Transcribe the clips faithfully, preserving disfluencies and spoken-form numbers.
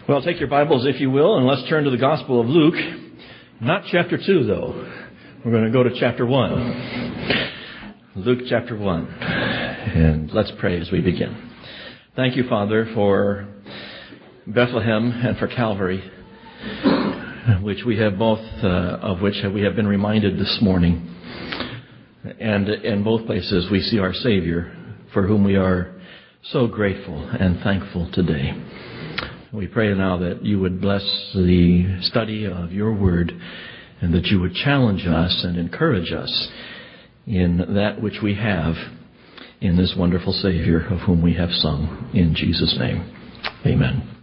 Well, take your Bibles, if you will, and let's turn to the Gospel of Luke. Not chapter two, though. We're going to go to chapter one. Luke chapter one. And let's pray as we begin. Thank you, Father, for Bethlehem and for Calvary, which we have both, uh, of which we have been reminded this morning. And in both places we see our Savior, for whom we are so grateful and thankful today. We pray now that you would bless the study of your word and that you would challenge us and encourage us in that which we have in this wonderful Savior of whom we have sung. In Jesus' name, amen.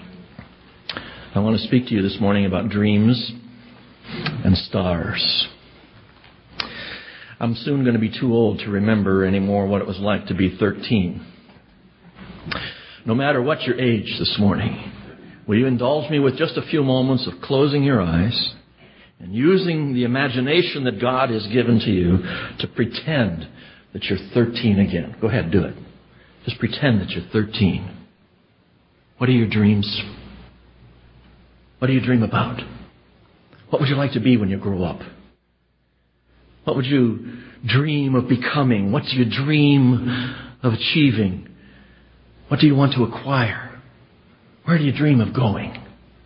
I want to speak to you this morning about dreams and stars. I'm soon going to be too old to remember anymore what it was like to be thirteen. No matter what your age this morning, will you indulge me with just a few moments of closing your eyes and using the imagination that God has given to you to pretend that you're thirteen again? Go ahead, do it. Just pretend that you're thirteen. What are your dreams? What do you dream about? What would you like to be when you grow up? What would you dream of becoming? What do you dream of achieving? What do you want to acquire? Where do you dream of going?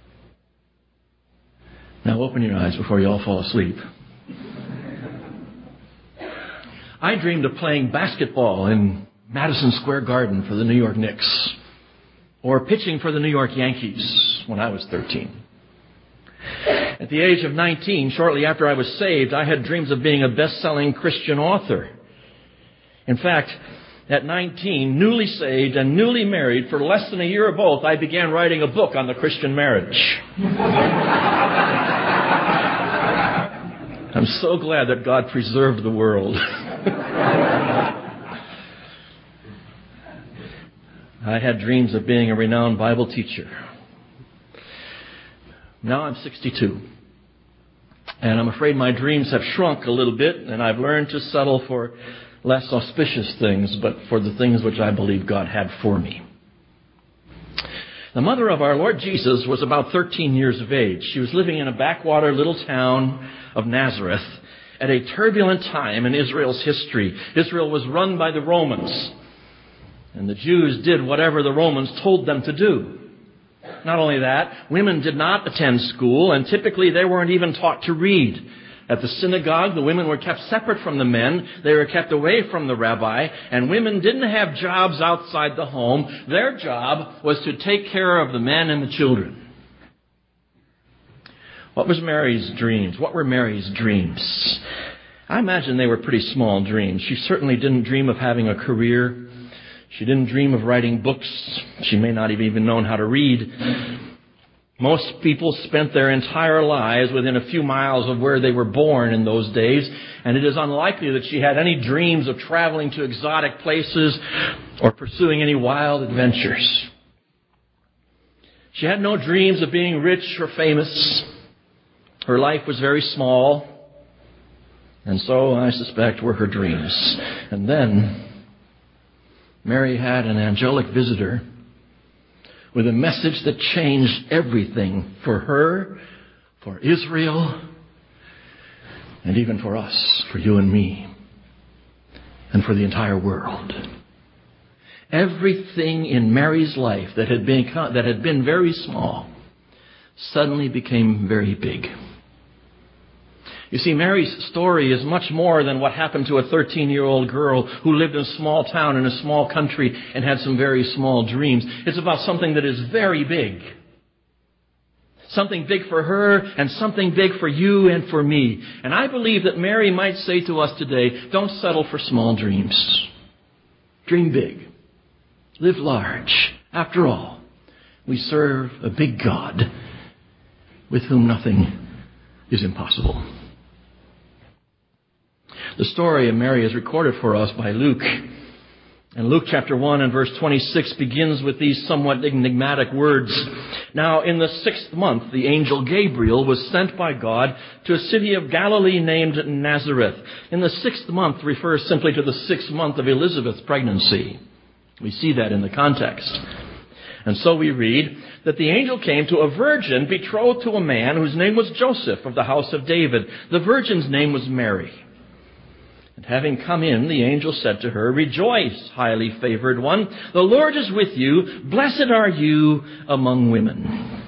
Now open your eyes before you all fall asleep. I dreamed of playing basketball in Madison Square Garden for the New York Knicks, or pitching for the New York Yankees when I was thirteen. At the age of nineteen, shortly after I was saved, I had dreams of being a best-selling Christian author. In fact, at nineteen, newly saved and newly married, for less than a year of both, I began writing a book on the Christian marriage. I'm so glad that God preserved the world. I had dreams of being a renowned Bible teacher. Now I'm sixty-two. And I'm afraid my dreams have shrunk a little bit, and I've learned to settle for less auspicious things, but for the things which I believe God had for me. The mother of our Lord Jesus was about thirteen years of age. She was living in a backwater little town of Nazareth at a turbulent time in Israel's history. Israel was run by the Romans, and the Jews did whatever the Romans told them to do. Not only that, women did not attend school, and typically they weren't even taught to read. At the synagogue, the women were kept separate from the men. They were kept away from the rabbi, and women didn't have jobs outside the home. Their job was to take care of the men and the children. What was Mary's dreams? What were Mary's dreams? I imagine they were pretty small dreams. She certainly didn't dream of having a career. She didn't dream of writing books. She may not have even known how to read. Most people spent their entire lives within a few miles of where they were born in those days, and it is unlikely that she had any dreams of traveling to exotic places or pursuing any wild adventures. She had no dreams of being rich or famous. Her life was very small, and so I suspect were her dreams. And then Mary had an angelic visitor with a message that changed everything for her, for Israel, and even for us, for you and me, and for the entire world. Everything in Mary's life that had been, that had been very small suddenly became very big. You see, Mary's story is much more than what happened to a thirteen-year-old girl who lived in a small town in a small country and had some very small dreams. It's about something that is very big. Something big for her and something big for you and for me. And I believe that Mary might say to us today, don't settle for small dreams. Dream big. Live large. After all, we serve a big God with whom nothing is impossible. The story of Mary is recorded for us by Luke. And Luke chapter one and verse twenty-six begins with these somewhat enigmatic words. Now, in the sixth month, the angel Gabriel was sent by God to a city of Galilee named Nazareth. In the sixth month refers simply to the sixth month of Elizabeth's pregnancy. We see that in the context. And so we read that the angel came to a virgin betrothed to a man whose name was Joseph of the house of David. The virgin's name was Mary. And having come in, the angel said to her, "Rejoice, highly favored one. The Lord is with you. Blessed are you among women."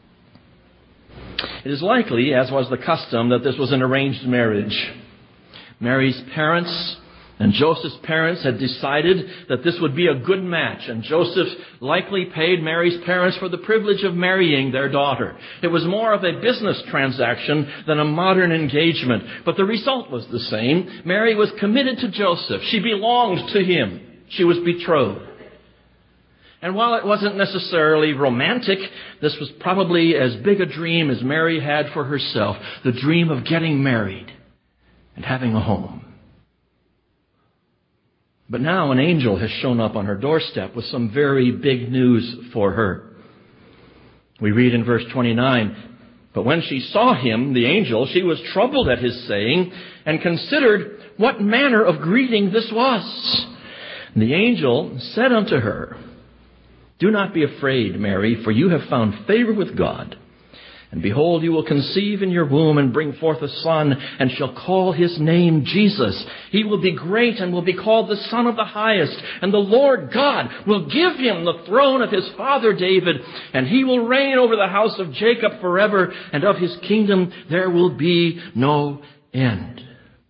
It is likely, as was the custom, that this was an arranged marriage. Mary's parents and Joseph's parents had decided that this would be a good match, and Joseph likely paid Mary's parents for the privilege of marrying their daughter. It was more of a business transaction than a modern engagement, but the result was the same. Mary was committed to Joseph. She belonged to him. She was betrothed. And while it wasn't necessarily romantic, this was probably as big a dream as Mary had for herself, the dream of getting married and having a home. But now an angel has shown up on her doorstep with some very big news for her. We read in verse twenty-nine, "But when she saw him, the angel, she was troubled at his saying and considered what manner of greeting this was. And the angel said unto her, 'Do not be afraid, Mary, for you have found favor with God. And behold, you will conceive in your womb and bring forth a son, and shall call his name Jesus. He will be great and will be called the Son of the Highest. And the Lord God will give him the throne of his father David, and he will reign over the house of Jacob forever, and of his kingdom there will be no end.'"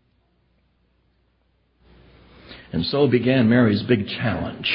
And so began Mary's big challenge.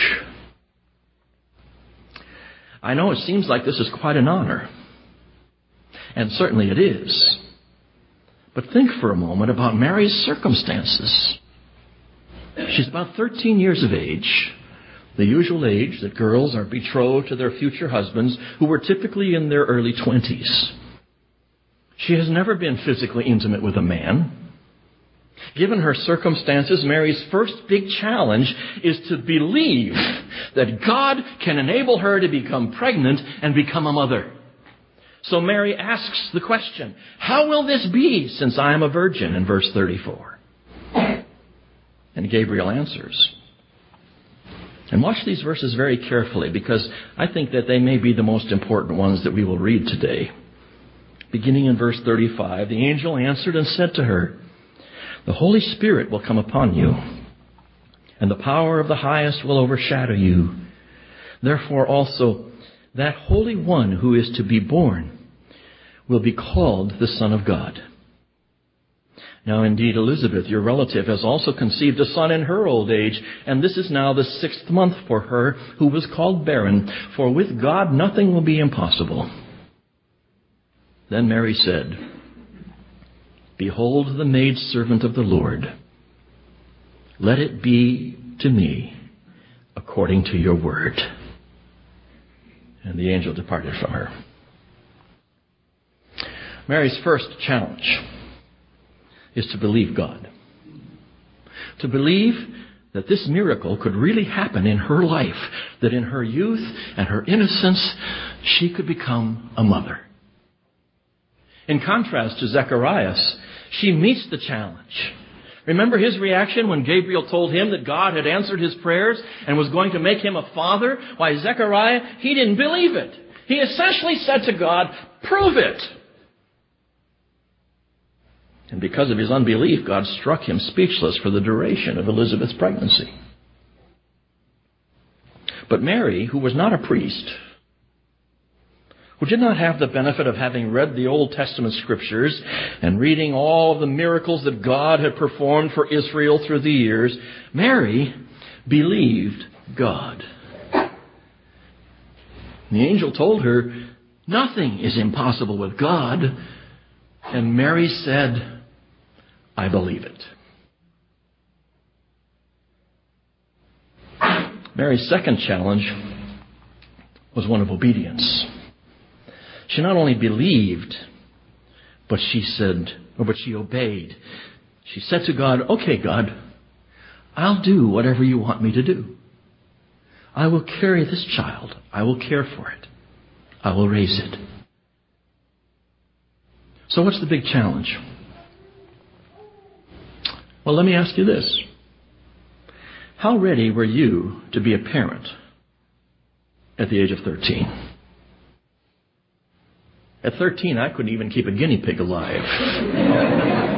I know it seems like this is quite an honor. And certainly it is. But think for a moment about Mary's circumstances. She's about thirteen years of age, the usual age that girls are betrothed to their future husbands, who were typically in their early twenties. She has never been physically intimate with a man. Given her circumstances, Mary's first big challenge is to believe that God can enable her to become pregnant and become a mother. So Mary asks the question, "How will this be since I am a virgin?" in verse thirty-four. And Gabriel answers. And watch these verses very carefully, because I think that they may be the most important ones that we will read today. Beginning in verse thirty-five, "The angel answered and said to her, 'The Holy Spirit will come upon you, and the power of the Highest will overshadow you. Therefore also that Holy One who is to be born will be called the Son of God.' Now indeed Elizabeth, your relative, has also conceived a son in her old age, and this is now the sixth month for her who was called barren, for with God nothing will be impossible." Then Mary said, "Behold the maidservant of the Lord. Let it be to me according to your word." And the angel departed from her. Mary's first challenge is to believe God. To believe that this miracle could really happen in her life, that in her youth and her innocence, she could become a mother. In contrast to Zacharias, she meets the challenge. Remember his reaction when Gabriel told him that God had answered his prayers and was going to make him a father? Why, Zechariah, he didn't believe it. He essentially said to God, "Prove it." And because of his unbelief, God struck him speechless for the duration of Elizabeth's pregnancy. But Mary, who was not a priest, who did not have the benefit of having read the Old Testament scriptures and reading all of the miracles that God had performed for Israel through the years, Mary believed God. The angel told her, "Nothing is impossible with God." And Mary said, "I believe it." Mary's second challenge was one of obedience. She not only believed, but she said, or but she obeyed. She said to God, "Okay, God, I'll do whatever you want me to do. I will carry this child. I will care for it. I will raise it." So what's the big challenge? Well, let me ask you this. How ready were you to be a parent? at the age of thirteen. At thirteen, I couldn't even keep a guinea pig alive.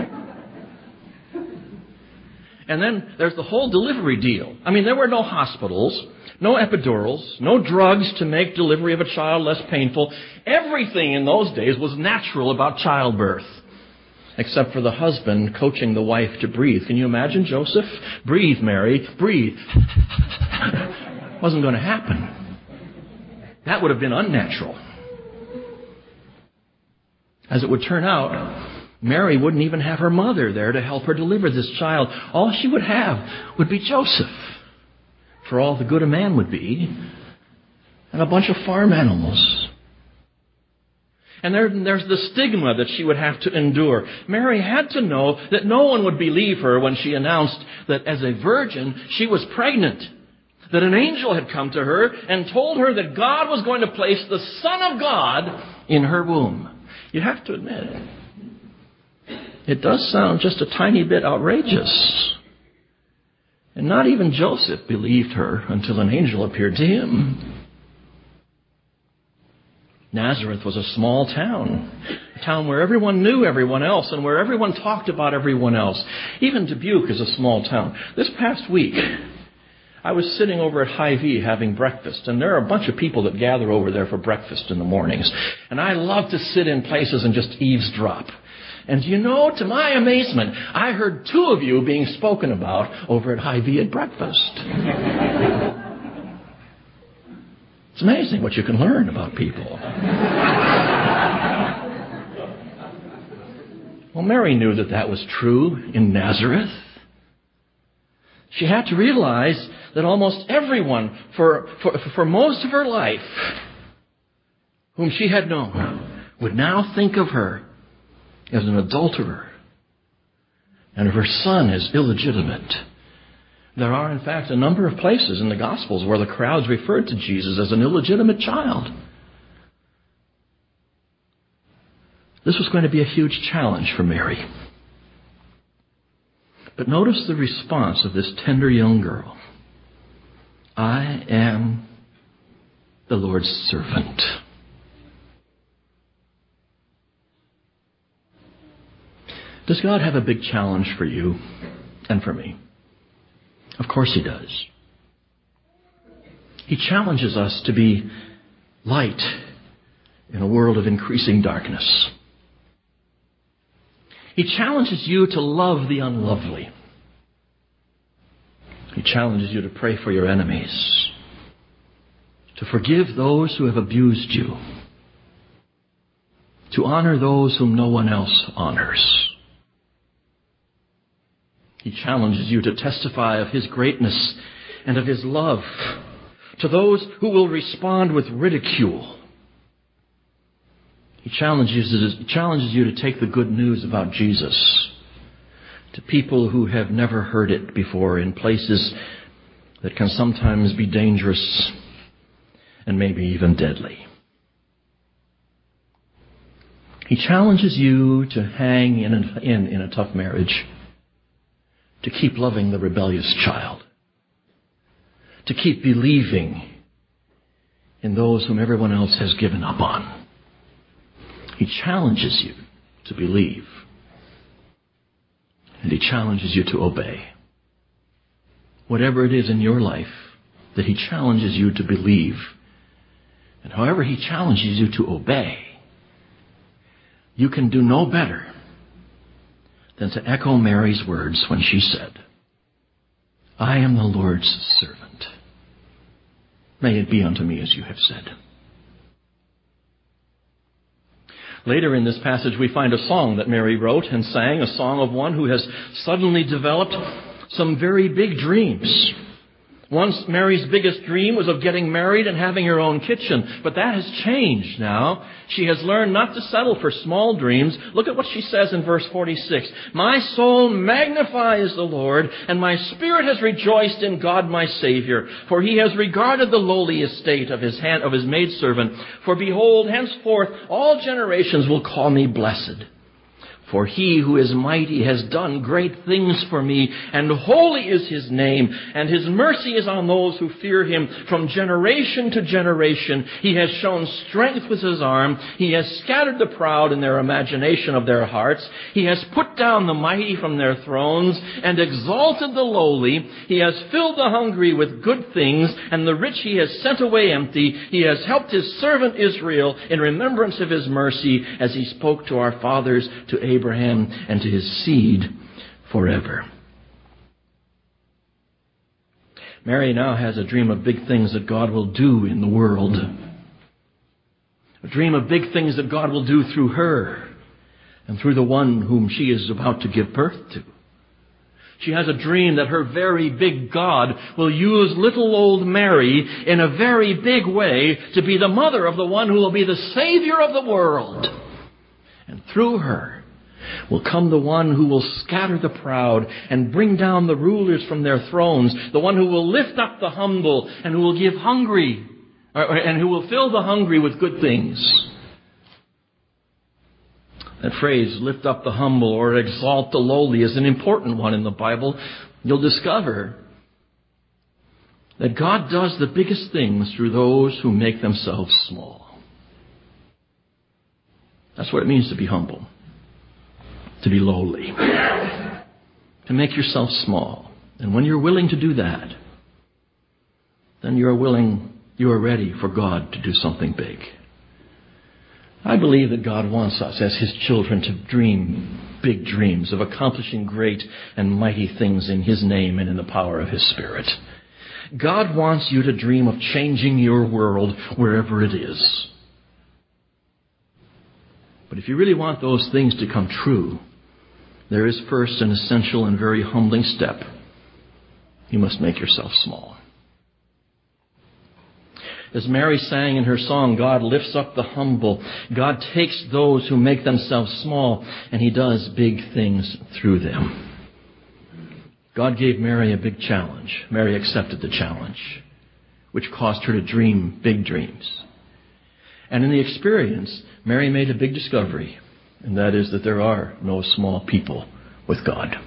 And then there's the whole delivery deal. I mean, there were no hospitals, no epidurals, no drugs to make delivery of a child less painful. Everything in those days was natural about childbirth, except for the husband coaching the wife to breathe. Can you imagine, Joseph? Breathe, Mary, breathe. Wasn't going to happen. That would have been unnatural. As it would turn out, Mary wouldn't even have her mother there to help her deliver this child. All she would have would be Joseph, for all the good a man would be, and a bunch of farm animals. And there, there's the stigma that she would have to endure. Mary had to know that no one would believe her when she announced that as a virgin she was pregnant, that an angel had come to her and told her that God was going to place the Son of God in her womb. You have to admit it. It does sound just a tiny bit outrageous. And not even Joseph believed her until an angel appeared to him. Nazareth was a small town, a town where everyone knew everyone else and where everyone talked about everyone else. Even Dubuque is a small town. This past week, I was sitting over at Hy-Vee having breakfast, and there are a bunch of people that gather over there for breakfast in the mornings. And I love to sit in places and just eavesdrop. And you know, to my amazement, I heard two of you being spoken about over at Hy-Vee at breakfast. It's amazing what you can learn about people. Well, Mary knew that that was true in Nazareth. She had to realize that almost everyone, for, for, for most of her life, whom she had known, would now think of her as an adulterer, and of her son as illegitimate. There are, in fact, a number of places in the Gospels where the crowds referred to Jesus as an illegitimate child. This was going to be a huge challenge for Mary. But notice the response of this tender young girl. I am the Lord's servant. Does God have a big challenge for you and for me? Of course He does. He challenges us to be light in a world of increasing darkness. He challenges you to love the unlovely. He challenges you to pray for your enemies, to forgive those who have abused you, to honor those whom no one else honors. He challenges you to testify of His greatness and of His love to those who will respond with ridicule. He challenges, challenges you to take the good news about Jesus to people who have never heard it before in places that can sometimes be dangerous and maybe even deadly. He challenges you to hang in a, in, in a tough marriage, to keep loving the rebellious child, to keep believing in those whom everyone else has given up on. He challenges you to believe, and He challenges you to obey. Whatever it is in your life that He challenges you to believe, and however He challenges you to obey, you can do no better than to echo Mary's words when she said, I am the Lord's servant. May it be unto me as you have said. Later in this passage, we find a song that Mary wrote and sang, a song of one who has suddenly developed some very big dreams. Once Mary's biggest dream was of getting married and having her own kitchen, but that has changed now. She has learned not to settle for small dreams. Look at what she says in verse forty-six. My soul magnifies the Lord, and my spirit has rejoiced in God my Savior, for He has regarded the lowly estate of His hand, of His maidservant. For behold, henceforth all generations will call me blessed. For he who is mighty has done great things for me, and holy is his name, and his mercy is on those who fear him from generation to generation. He has shown strength with his arm. He has scattered the proud in their imagination of their hearts. He has put down the mighty from their thrones and exalted the lowly. He has filled the hungry with good things, and the rich he has sent away empty. He has helped his servant Israel in remembrance of his mercy, as he spoke to our fathers, to Abraham. Abraham and to his seed forever. Mary now has a dream of big things that God will do in the world. A dream of big things that God will do through her and through the one whom she is about to give birth to. She has a dream that her very big God will use little old Mary in a very big way to be the mother of the one who will be the Savior of the world. And through her will come the one who will scatter the proud and bring down the rulers from their thrones, the one who will lift up the humble and who will give hungry, or, and who will fill the hungry with good things. That phrase, lift up the humble or exalt the lowly, is an important one in the Bible. You'll discover that God does the biggest things through those who make themselves small. That's what it means to be humble. To be lowly. To make yourself small. And when you're willing to do that, then you're willing, you are ready for God to do something big. I believe that God wants us as his children to dream big dreams of accomplishing great and mighty things in his name and in the power of his Spirit. God wants you to dream of changing your world wherever it is. But if you really want those things to come true, there is first an essential and very humbling step. You must make yourself small. As Mary sang in her song, God lifts up the humble. God takes those who make themselves small, and he does big things through them. God gave Mary a big challenge. Mary accepted the challenge, which caused her to dream big dreams. And in the experience, Mary made a big discovery, and that is that there are no small people with God.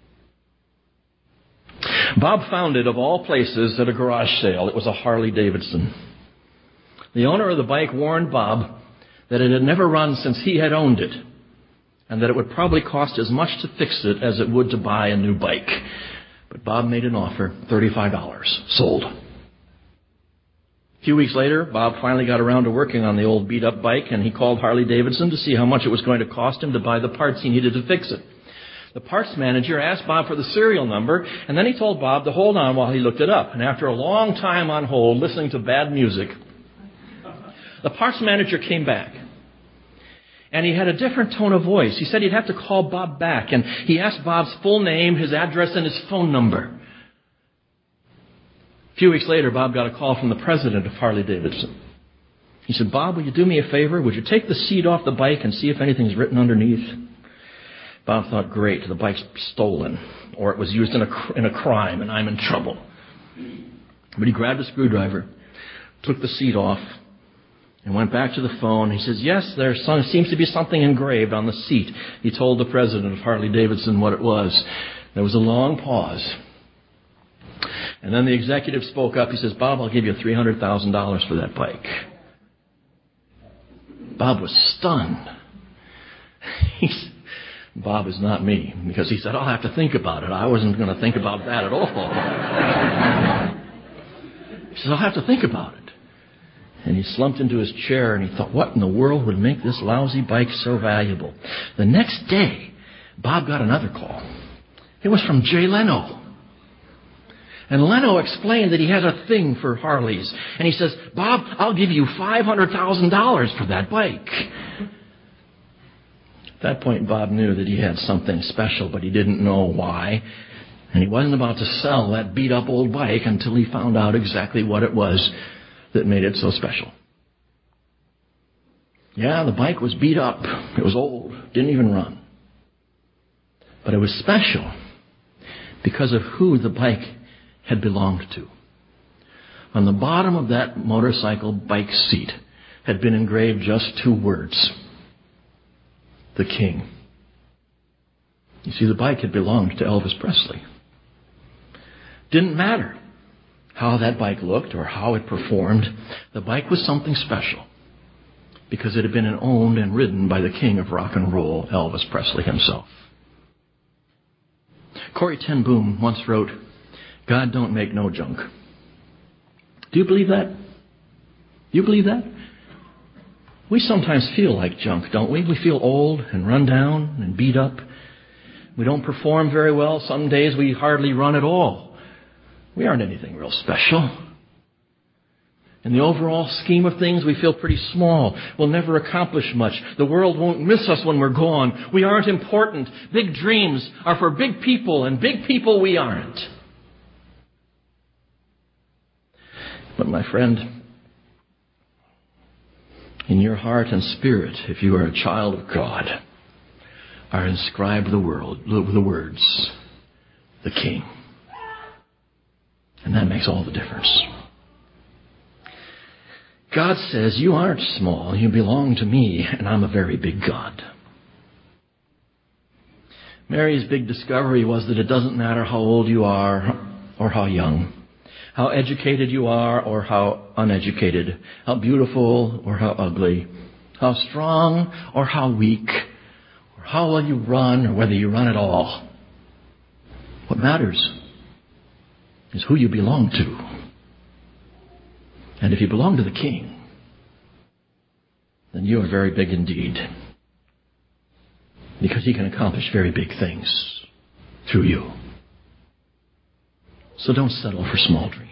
Bob found it, of all places, at a garage sale. It was a Harley Davidson. The owner of the bike warned Bob that it had never run since he had owned it, and that it would probably cost as much to fix it as it would to buy a new bike. But Bob made an offer, thirty-five dollars. Sold. A few weeks later, Bob finally got around to working on the old beat-up bike, and he called Harley Davidson to see how much it was going to cost him to buy the parts he needed to fix it. The parts manager asked Bob for the serial number, and then he told Bob to hold on while he looked it up. And after a long time on hold, listening to bad music, the parts manager came back. And he had a different tone of voice. He said he'd have to call Bob back, and he asked Bob's full name, his address, and his phone number. A few weeks later, Bob got a call from the president of Harley Davidson. He said, "Bob, will you do me a favor? Would you take the seat off the bike and see if anything's written underneath?" Bob thought, great, the bike's stolen, or it was used in a, in a crime, and I'm in trouble. But he grabbed a screwdriver, took the seat off, and went back to the phone. He says, yes, there seems to be something engraved on the seat. He told the president of Harley Davidson what it was. There was a long pause. And then the executive spoke up. He says, Bob, I'll give you three hundred thousand dollars for that bike. Bob was stunned. He's, Bob is not me, because he said, I'll have to think about it. I wasn't going to think about that at all. He says, I'll have to think about it. And he slumped into his chair and he thought, what in the world would make this lousy bike so valuable? The next day, Bob got another call. It was from Jay Leno. And Leno explained that he had a thing for Harleys. And he says, Bob, I'll give you five hundred thousand dollars for that bike. At that point, Bob knew that he had something special, but he didn't know why. And he wasn't about to sell that beat-up old bike until he found out exactly what it was that made it so special. Yeah, the bike was beat up. It was old. Didn't even run. But it was special because of who the bike had belonged to. On the bottom of that motorcycle bike seat had been engraved just two words. The King. You see, the bike had belonged to Elvis Presley. Didn't matter how that bike looked or how it performed. The bike was something special because it had been owned and ridden by the king of rock and roll, Elvis Presley himself. Corrie ten Boom once wrote, "God don't make no junk." Do you believe that? Do you believe that? We sometimes feel like junk, don't we? We feel old and run down and beat up. We don't perform very well. Some days we hardly run at all. We aren't anything real special. In the overall scheme of things, we feel pretty small. We'll never accomplish much. The world won't miss us when we're gone. We aren't important. Big dreams are for big people, and big people we aren't. But my friend, in your heart and spirit, if you are a child of God, are inscribed the world, the words, the King. And that makes all the difference. God says, you aren't small, you belong to me, and I'm a very big God. Mary's big discovery was that it doesn't matter how old you are or how young, how educated you are or how uneducated, how beautiful or how ugly, how strong or how weak, or how well you run or whether you run at all. What matters is who you belong to. And if you belong to the King, then you are very big indeed. Because he can accomplish very big things through you. So don't settle for small dreams.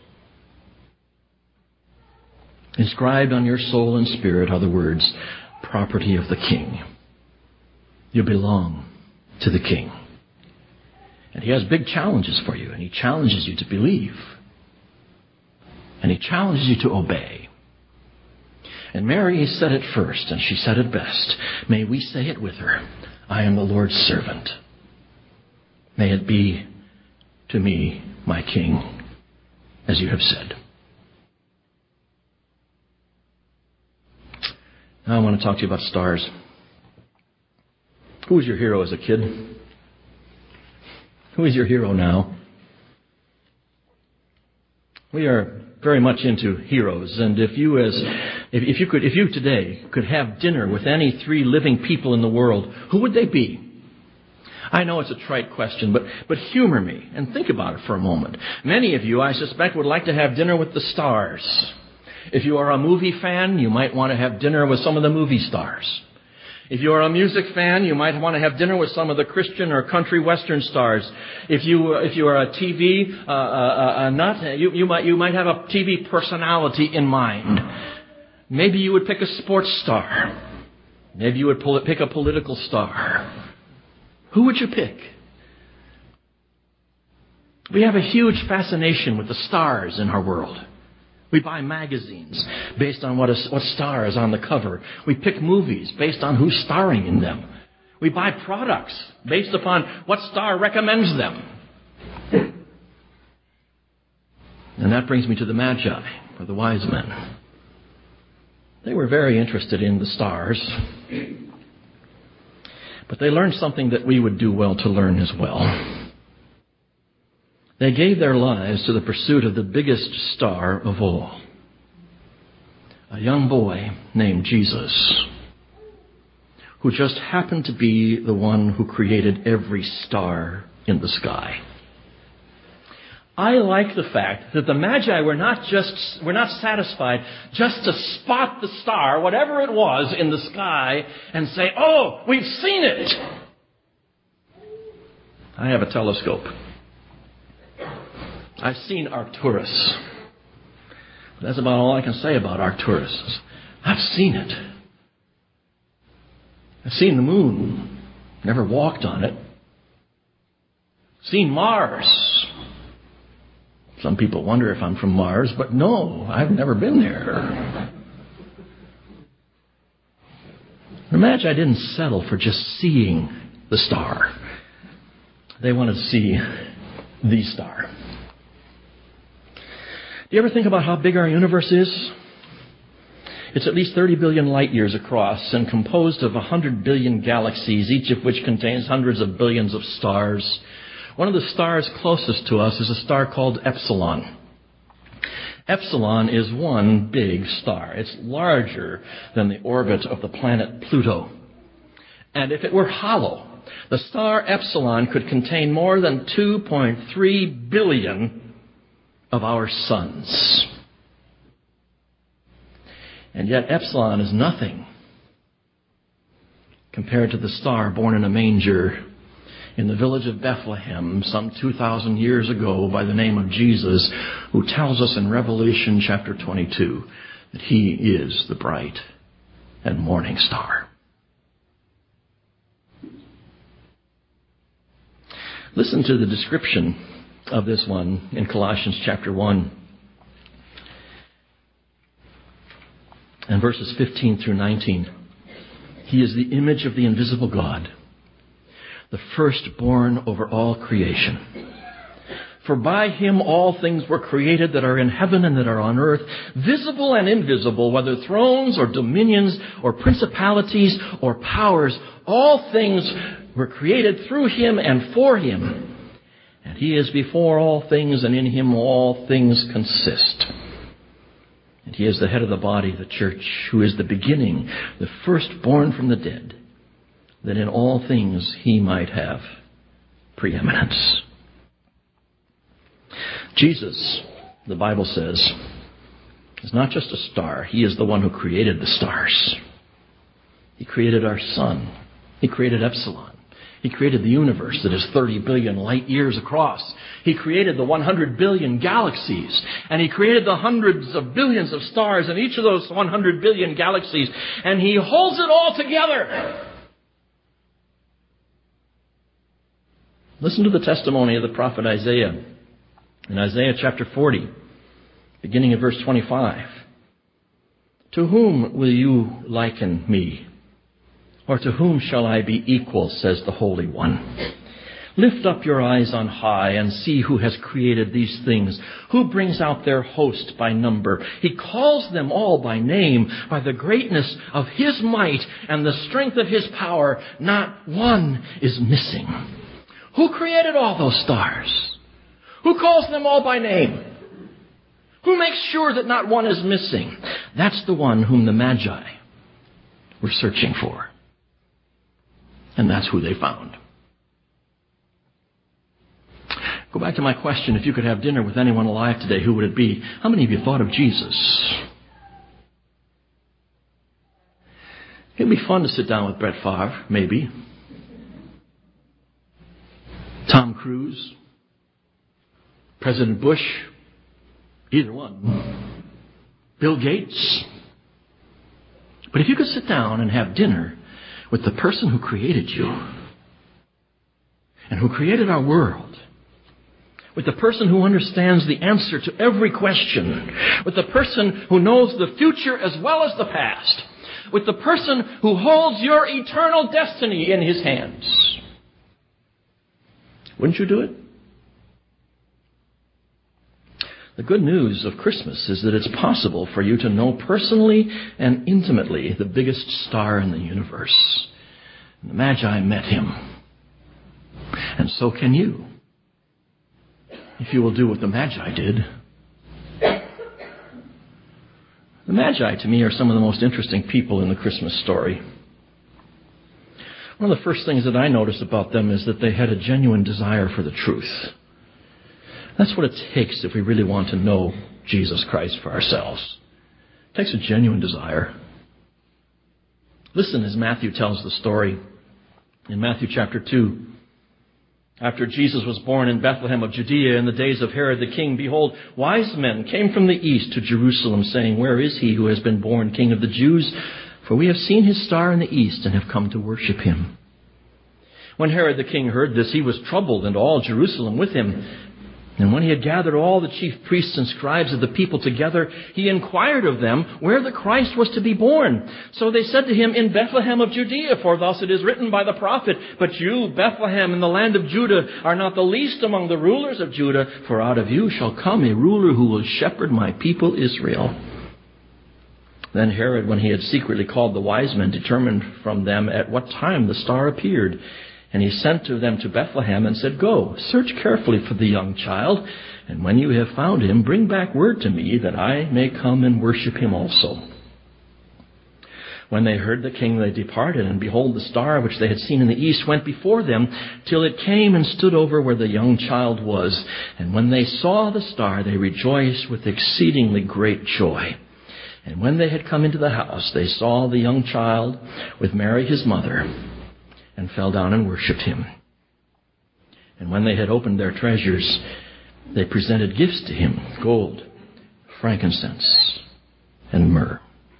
Inscribed on your soul and spirit are the words, property of the King. You belong to the King. And he has big challenges for you, and he challenges you to believe. And he challenges you to obey. And Mary said it first, and she said it best. May we say it with her. I am the Lord's servant. May it be to me, my King, as you have said. Now I want to talk to you about stars. Who was your hero as a kid? Who is your hero now? We are very much into heroes, and if you as if, if you could if you today could have dinner with any three living people in the world, who would they be? I know it's a trite question, but but humor me and think about it for a moment. Many of you, I suspect, would like to have dinner with the stars. If you are a movie fan, you might want to have dinner with some of the movie stars. If you are a music fan, you might want to have dinner with some of the Christian or country western stars. If you if you are a T V uh, uh, uh, nut, you you might you might have a T V personality in mind. Maybe you would pick a sports star. Maybe you would pull, pick a political star. Who would you pick? We have a huge fascination with the stars in our world. We buy magazines based on what, a, what star is on the cover. We pick movies based on who's starring in them. We buy products based upon what star recommends them. And that brings me to the Magi, or the wise men. They were very interested in the stars. But they learned something that we would do well to learn as well. They gave their lives to the pursuit of the biggest star of all. A young boy named Jesus, who just happened to be the one who created every star in the sky. I like the fact that the Magi were not just were not satisfied just to spot the star, whatever it was, in the sky and say, "Oh, we've seen it." I have a telescope. I've seen Arcturus. That's about all I can say about Arcturus. I've seen it. I've seen the moon. Never walked on it. Seen Mars. Some people wonder if I'm from Mars, but no, I've never been there. The Magi didn't settle for just seeing the star. They wanted to see the star. Do you ever think about how big our universe is? It's at least thirty billion light years across and composed of one hundred billion galaxies, each of which contains hundreds of billions of stars. One of the stars closest to us is a star called Epsilon. Epsilon is one big star. It's larger than the orbit of the planet Pluto. And if it were hollow, the star Epsilon could contain more than two point three billion of our suns. And yet Epsilon is nothing compared to the star born in a manger in the village of Bethlehem some two thousand years ago by the name of Jesus, who tells us in Revelation chapter twenty-two that he is the bright and morning star. Listen to the description of this one in Colossians chapter one and verses fifteen through nineteen. He is the image of the invisible God, the firstborn over all creation. For by him all things were created that are in heaven and that are on earth, visible and invisible, whether thrones or dominions or principalities or powers. All things were created through him and for him. And he is before all things, and in him all things consist. And he is the head of the body, the church, who is the beginning, the firstborn from the dead, that in all things he might have preeminence. Jesus, the Bible says, is not just a star. He is the one who created the stars. He created our sun. He created Epsilon. He created the universe that is thirty billion light years across. He created the one hundred billion galaxies. And he created the hundreds of billions of stars in each of those one hundred billion galaxies. And he holds it all together. Listen to the testimony of the prophet Isaiah in Isaiah chapter forty, beginning at verse twenty-five. To whom will you liken me? Or to whom shall I be equal, says the Holy One. Lift up your eyes on high and see who has created these things, who brings out their host by number. He calls them all by name, by the greatness of his might and the strength of his power. Not one is missing. Who created all those stars? Who calls them all by name? Who makes sure that not one is missing? That's the one whom the Magi were searching for. And that's who they found. Go back to my question. If you could have dinner with anyone alive today, who would it be? How many of you thought of Jesus? It'd be fun to sit down with Brett Favre, maybe. Tom Cruise. President Bush. Either one. Bill Gates. But if you could sit down and have dinner with the person who created you and who created our world, with the person who understands the answer to every question, with the person who knows the future as well as the past, with the person who holds your eternal destiny in his hands, wouldn't you do it? The good news of Christmas is that it's possible for you to know personally and intimately the biggest star in the universe. And the Magi met him. And so can you, if you will do what the Magi did. The Magi, to me, are some of the most interesting people in the Christmas story. One of the first things that I notice about them is that they had a genuine desire for the truth. That's what it takes if we really want to know Jesus Christ for ourselves. It takes a genuine desire. Listen as Matthew tells the story. In Matthew chapter two, after Jesus was born in Bethlehem of Judea in the days of Herod the king, behold, wise men came from the east to Jerusalem, saying, Where is he who has been born King of the Jews? For we have seen his star in the east and have come to worship him. When Herod the king heard this, he was troubled, and all Jerusalem with him. And when he had gathered all the chief priests and scribes of the people together, he inquired of them where the Christ was to be born. So they said to him, In Bethlehem of Judea, for thus it is written by the prophet, But you, Bethlehem, in the land of Judah, are not the least among the rulers of Judah, for out of you shall come a ruler who will shepherd my people Israel. Then Herod, when he had secretly called the wise men, determined from them at what time the star appeared. And he sent to them to Bethlehem and said, "Go, search carefully for the young child, and when you have found him, bring back word to me that I may come and worship him also." When they heard the king, they departed, and behold, the star which they had seen in the east went before them till it came and stood over where the young child was. And when they saw the star, they rejoiced with exceedingly great joy. And when they had come into the house, they saw the young child with Mary his mother, and fell down and worshipped him. And when they had opened their treasures, they presented gifts to him, gold, frankincense, and myrrh.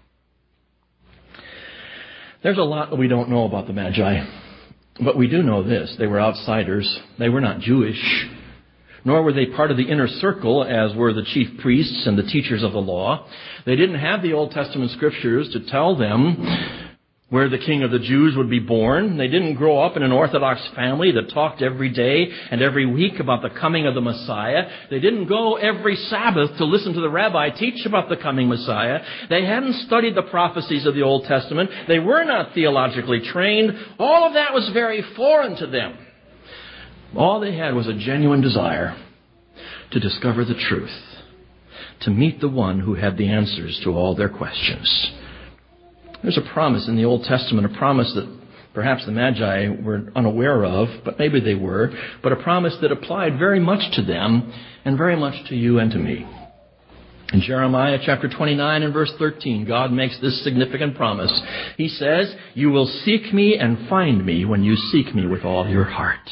There's a lot that we don't know about the Magi, but we do know this. They were outsiders. They were not Jewish, nor were they part of the inner circle, as were the chief priests and the teachers of the law. They didn't have the Old Testament scriptures to tell them where the King of the Jews would be born. They didn't grow up in an Orthodox family that talked every day and every week about the coming of the Messiah. They didn't go every Sabbath to listen to the rabbi teach about the coming Messiah. They hadn't studied the prophecies of the Old Testament. They were not theologically trained. All of that was very foreign to them. All they had was a genuine desire to discover the truth, to meet the one who had the answers to all their questions. There's a promise in the Old Testament, a promise that perhaps the Magi were unaware of, but maybe they were, but a promise that applied very much to them and very much to you and to me. In Jeremiah chapter twenty-nine and verse thirteen, God makes this significant promise. He says, "You will seek me and find me when you seek me with all your heart."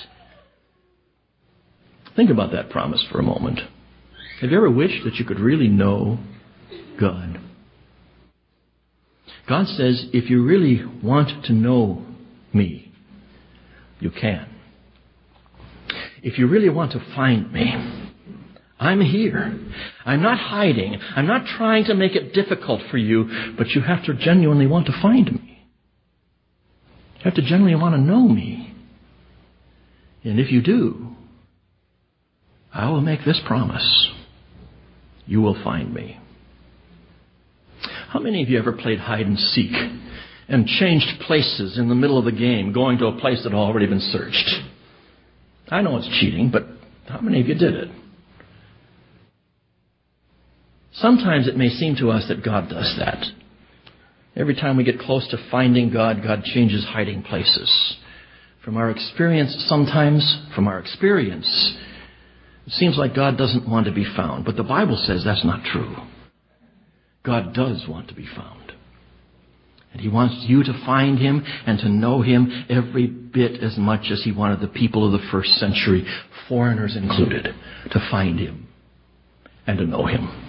Think about that promise for a moment. Have you ever wished that you could really know God? God says, if you really want to know me, you can. If you really want to find me, I'm here. I'm not hiding. I'm not trying to make it difficult for you, but you have to genuinely want to find me. You have to genuinely want to know me. And if you do, I will make this promise. You will find me. How many of you ever played hide and seek and changed places in the middle of the game, going to a place that had already been searched? I know it's cheating, but how many of you did it? Sometimes it may seem to us that God does that. Every time we get close to finding God, God changes hiding places. From our experience, sometimes from our experience, it seems like God doesn't want to be found. But the Bible says that's not true. God does want to be found. And He wants you to find Him and to know Him every bit as much as He wanted the people of the first century, foreigners included, to find Him and to know Him.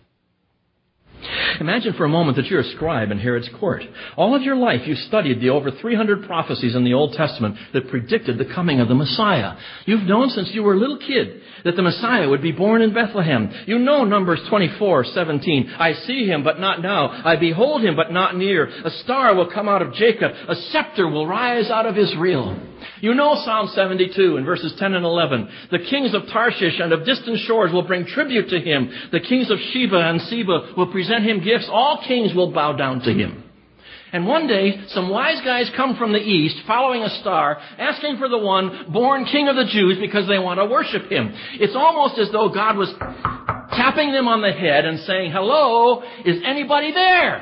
Imagine for a moment that you're a scribe in Herod's court. All of your life you've studied the over three hundred prophecies in the Old Testament that predicted the coming of the Messiah. You've known since you were a little kid that the Messiah would be born in Bethlehem. You know Numbers twenty-four seventeen. I see him, but not now. I behold him, but not near. A star will come out of Jacob. A scepter will rise out of Israel. You know Psalm seventy-two in verses ten and eleven. The kings of Tarshish and of distant shores will bring tribute to him. The kings of Sheba and Seba will present him gifts. All kings will bow down to him. And one day, some wise guys come from the east, following a star, asking for the one born king of the Jews because they want to worship him. It's almost as though God was tapping them on the head and saying, "Hello, is anybody there?"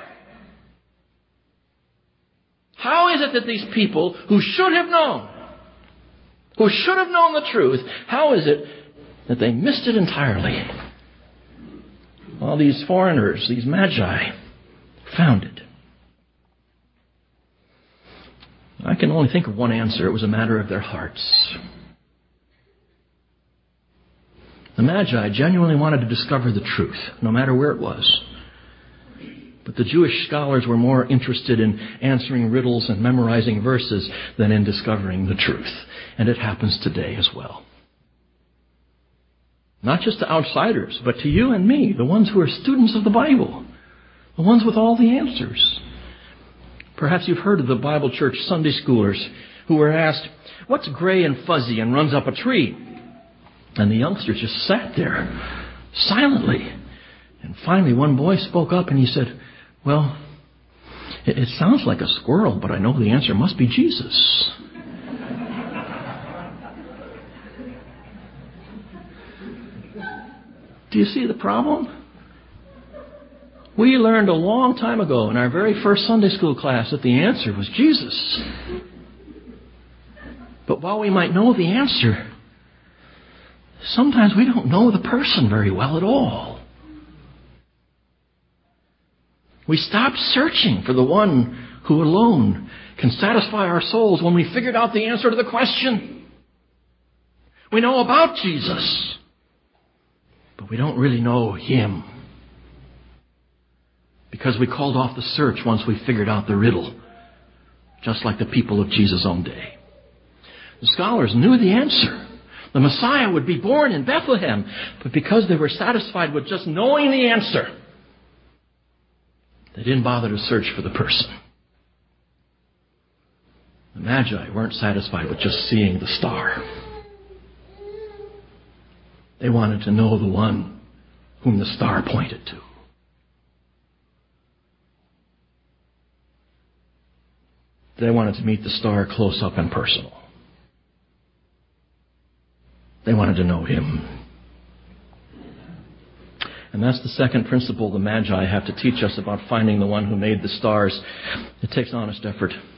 How is it that these people who should have known, who should have known the truth, how is it that they missed it entirely? Well, these foreigners, these magi, found it. I can only think of one answer. It was a matter of their hearts. The Magi genuinely wanted to discover the truth, no matter where it was. But the Jewish scholars were more interested in answering riddles and memorizing verses than in discovering the truth. And it happens today as well. Not just to outsiders, but to you and me, the ones who are students of the Bible, the ones with all the answers. Perhaps you've heard of the Bible church Sunday schoolers who were asked, "What's gray and fuzzy and runs up a tree?" And the youngsters just sat there silently. And finally one boy spoke up and he said, Well, it, it sounds like a squirrel, but I know the answer must be Jesus. Do you see the problem? We learned a long time ago in our very first Sunday school class that the answer was Jesus. But while we might know the answer, sometimes we don't know the person very well at all. We stop searching for the one who alone can satisfy our souls when we figured out the answer to the question. We know about Jesus, but we don't really know Him. Because we called off the search once we figured out the riddle, just like the people of Jesus' own day. The scholars knew the answer. The Messiah would be born in Bethlehem, but because they were satisfied with just knowing the answer, they didn't bother to search for the person. The Magi weren't satisfied with just seeing the star. They wanted to know the one whom the star pointed to. They wanted to meet the star close up and personal. They wanted to know Him. And that's the second principle the Magi have to teach us about finding the one who made the stars. It takes honest effort. It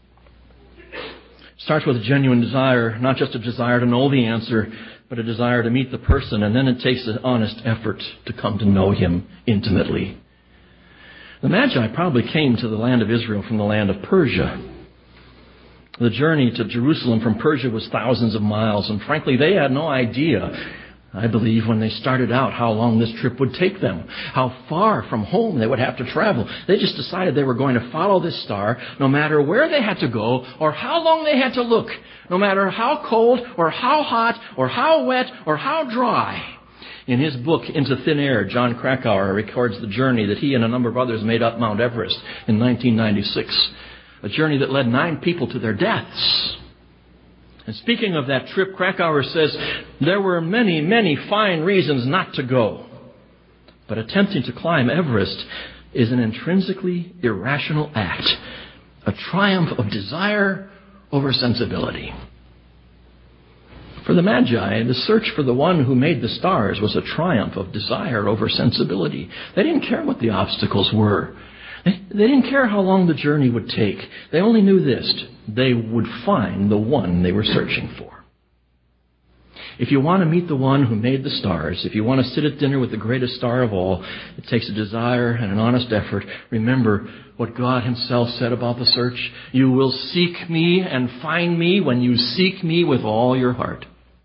starts with a genuine desire, not just a desire to know the answer, but a desire to meet the person. And then it takes an honest effort to come to know Him intimately. The Magi probably came to the land of Israel from the land of Persia. The journey to Jerusalem from Persia was thousands of miles, and frankly, they had no idea, I believe, when they started out, how long this trip would take them, how far from home they would have to travel. They just decided they were going to follow this star, no matter where they had to go, or how long they had to look, no matter how cold, or how hot, or how wet, or how dry. In his book, Into Thin Air, John Krakauer records the journey that he and a number of others made up Mount Everest in nineteen ninety-six. A journey that led nine people to their deaths. And speaking of that trip, Krakauer says, there were many, many fine reasons not to go. But attempting to climb Everest is an intrinsically irrational act, a triumph of desire over sensibility. For the Magi, the search for the one who made the stars was a triumph of desire over sensibility. They didn't care what the obstacles were. They, they didn't care how long the journey would take. They only knew this: they would find the one they were searching for. If you want to meet the one who made the stars, if you want to sit at dinner with the greatest star of all, it takes a desire and an honest effort. Remember what God Himself said about the search. You will seek me and find me when you seek me with all your heart.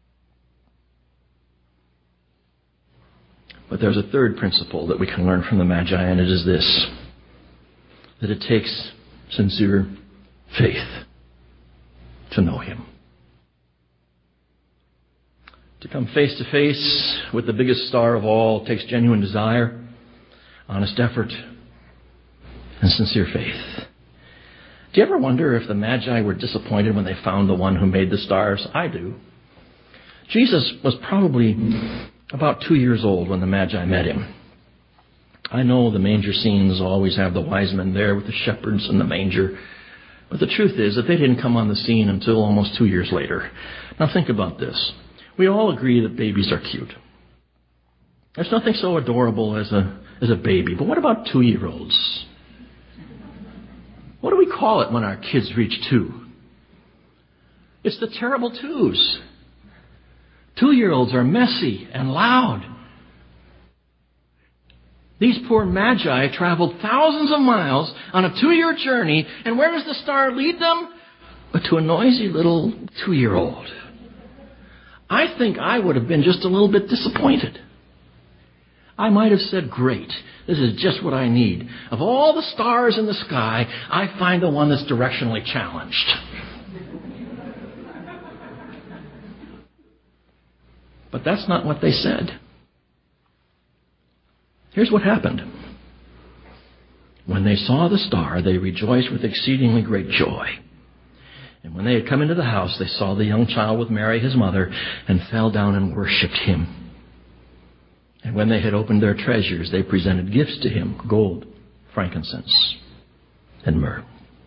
But there's a third principle that we can learn from the Magi, and it is this: that it takes sincere faith to know Him. To come face to face with the biggest star of all takes genuine desire, honest effort, and sincere faith. Do you ever wonder if the Magi were disappointed when they found the one who made the stars? I do. Jesus was probably about two years old when the Magi met Him. I know the manger scenes always have the wise men there with the shepherds and the manger. But the truth is that they didn't come on the scene until almost two years later. Now think about this. We all agree that babies are cute. There's nothing so adorable as a, as a baby. But what about two-year-olds? What do we call it when our kids reach two? It's the terrible twos. Two-year-olds are messy and loud. These poor Magi traveled thousands of miles on a two-year journey, and where does the star lead them? But to a noisy little two-year-old. I think I would have been just a little bit disappointed. I might have said, great, this is just what I need. Of all the stars in the sky, I find the one that's directionally challenged. But that's not what they said. Here's what happened. When they saw the star, they rejoiced with exceedingly great joy. And when they had come into the house, they saw the young child with Mary, his mother, and fell down and worshipped Him. And when they had opened their treasures, they presented gifts to Him: gold, frankincense, and myrrh.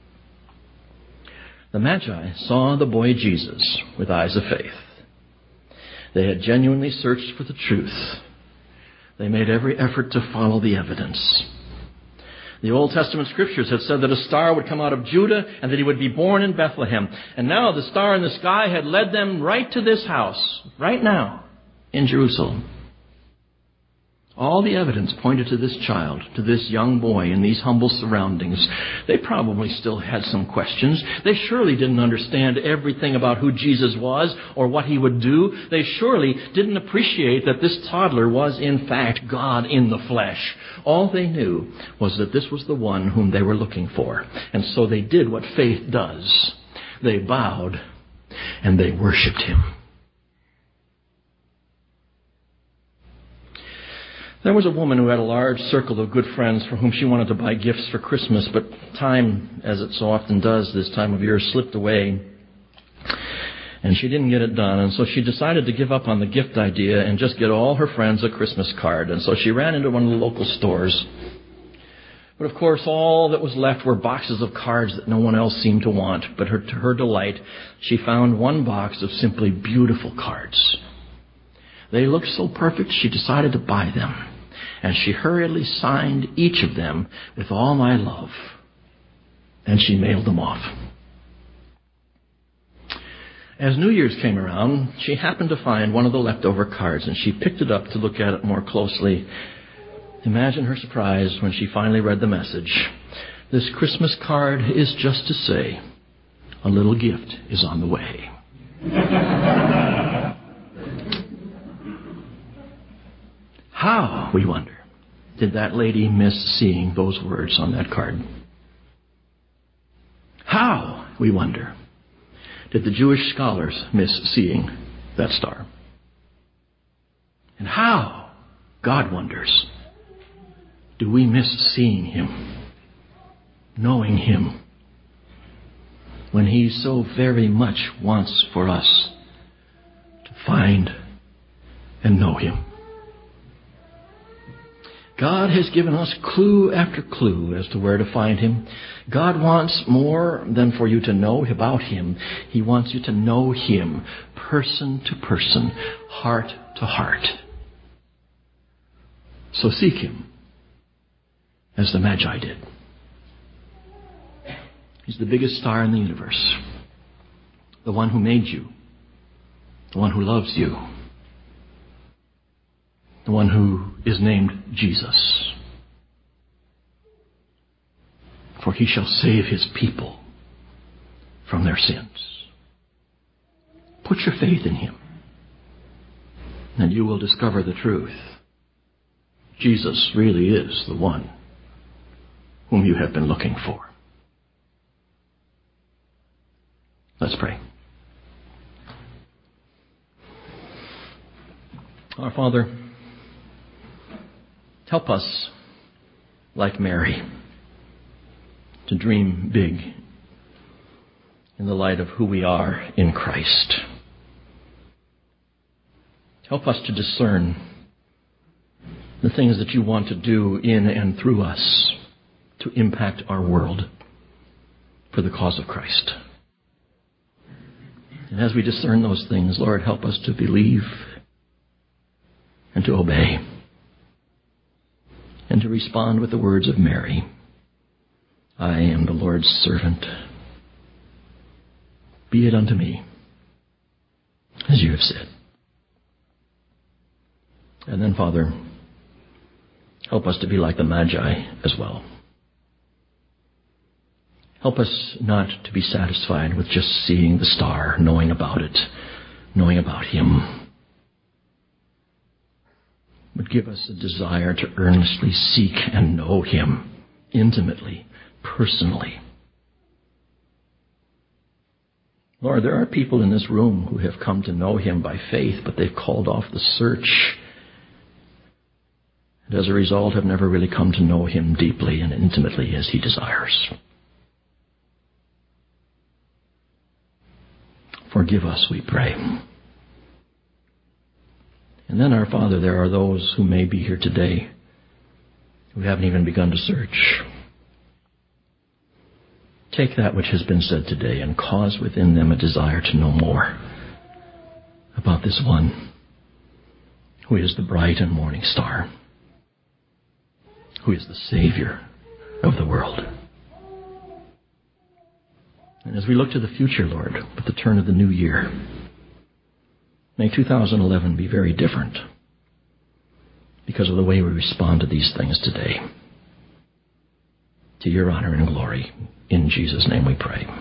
The Magi saw the boy Jesus with eyes of faith. They had genuinely searched for the truth. They made every effort to follow the evidence. The Old Testament scriptures had said that a star would come out of Judah and that he would be born in Bethlehem. And now the star in the sky had led them right to this house, right now, in Jerusalem. All the evidence pointed to this child, to this young boy in these humble surroundings. They probably still had some questions. They surely didn't understand everything about who Jesus was or what he would do. They surely didn't appreciate that this toddler was in fact God in the flesh. All they knew was that this was the one whom they were looking for. And so they did what faith does. They bowed and they worshiped him. There was a woman who had a large circle of good friends for whom she wanted to buy gifts for Christmas, but time, as it so often does this time of year, slipped away, and she didn't get it done. And so she decided to give up on the gift idea and just get all her friends a Christmas card. And so she ran into one of the local stores. But of course, all that was left were boxes of cards that no one else seemed to want. But her, to her delight, she found one box of simply beautiful cards. They looked so perfect, she decided to buy them. And she hurriedly signed each of them with all my love. And she mailed them off. As New Year's came around, she happened to find one of the leftover cards, and she picked it up to look at it more closely. Imagine her surprise when she finally read the message. This Christmas card is just to say, a little gift is on the way. How, we wonder, did that lady miss seeing those words on that card? How, we wonder, did the Jewish scholars miss seeing that star? And how, God wonders, do we miss seeing him, knowing him, when he so very much wants for us to find and know him? God has given us clue after clue as to where to find him. God wants more than for you to know about him. He wants you to know him person to person, heart to heart. So seek him as the Magi did. He's the biggest star in the universe. The one who made you. The one who loves you. The one who is named Jesus. For he shall save his people from their sins. Put your faith in him, and you will discover the truth. Jesus really is the one whom you have been looking for. Let's pray. Our Father, help us, like Mary, to dream big in the light of who we are in Christ. Help us to discern the things that you want to do in and through us to impact our world for the cause of Christ. And as we discern those things, Lord, help us to believe and to obey and to respond with the words of Mary. I am the Lord's servant. Be it unto me as you have said. And then, Father, help us to be like the Magi as well. Help us not to be satisfied with just seeing the star, knowing about it, knowing about him. But give us a desire to earnestly seek and know him intimately, personally. Lord, there are people in this room who have come to know him by faith, but they've called off the search. And as a result, have never really come to know him deeply and intimately as he desires. Forgive us, we pray. And then, our Father, there are those who may be here today who haven't even begun to search. take that which has been said today and cause within them a desire to know more about this one who is the bright and morning star, who is the Savior of the world. And as we look to the future, Lord, with the turn of the new year, may two thousand eleven be very different because of the way we respond to these things today. To your honor and glory, in Jesus' name we pray.